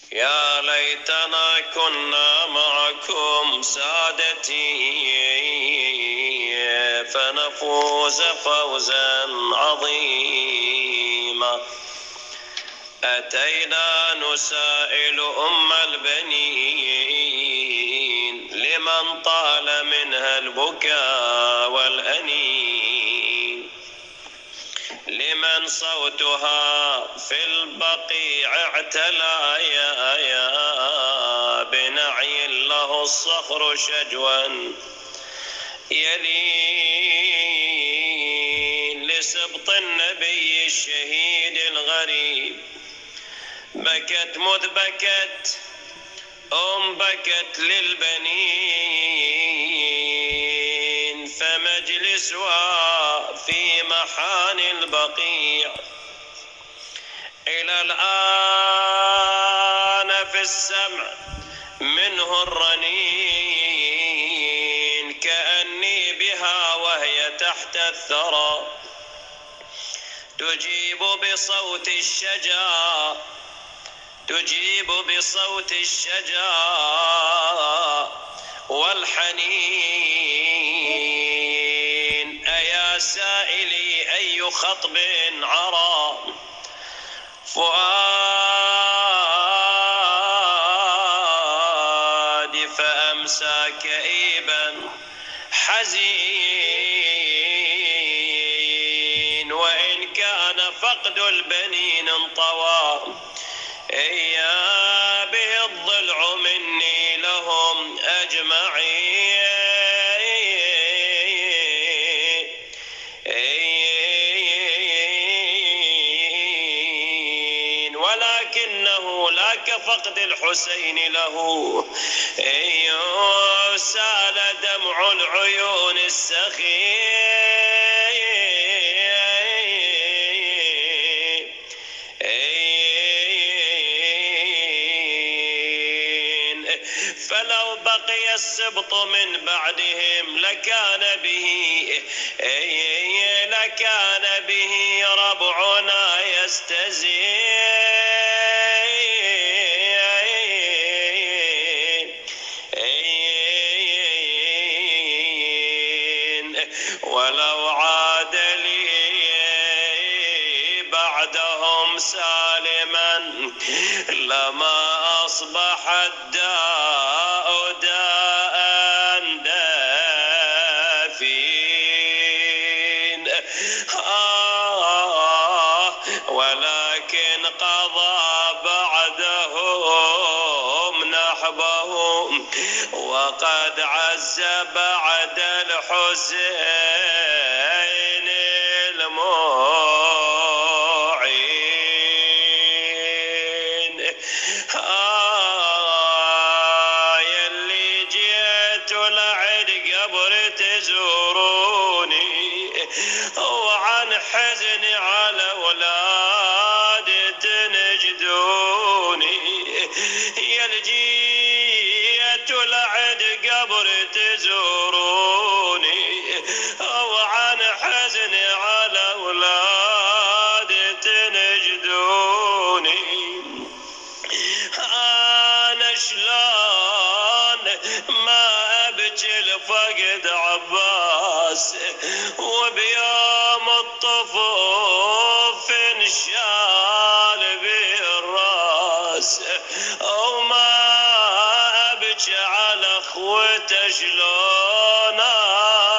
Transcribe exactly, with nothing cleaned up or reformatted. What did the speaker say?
يا ليتنا كنا معكم سادتي فنفوز فوزا عظيما. أتينا نسائل أم البنين لمن طال منها البكاء والأنين، لمن صوتها في البقيع اعتلى يا يا بنعي له الصخر شجوا يلين، لسبط النبي الشهيد الغريب. بكت مذ بكت أم بكت للبنين، فمجلسها في محاني البقيع إلى الآن في السمع منه الرنين، كأني بها وهي تحت الثرى تجيب بصوت الشجا تجيب بصوت الشجا والحنين. أيا سائلي أي خطب عرى فؤادي فأمسى كئيبا حزين، وإن كان فقد البنين انطوى إيا به الضلع مني لهم أجمعين، ولكنه لا كفقد الحسين له سال دمع العيون السخي. فلو بقي السبط من بعدهم لكان به لكان به ربعنا يستزين. ولو عاد لي بعدهم سالما لما أصبح الداء داء دافين. آه ولكن قضى بعدهم نحبهم، وقد عز بعد الحسين المعين. آه يلي جيت لعد قبر تزوروني، وعن حزني على أولاد تنجدوني. يلي جيت لعد قبر تزوروني، وعن حزني على أولاد تنجدوني. أنا شلون ما أبكي لفقد عباس، وبيوم الطفوف انشال بالراس، وما أبكي على أخوته شلون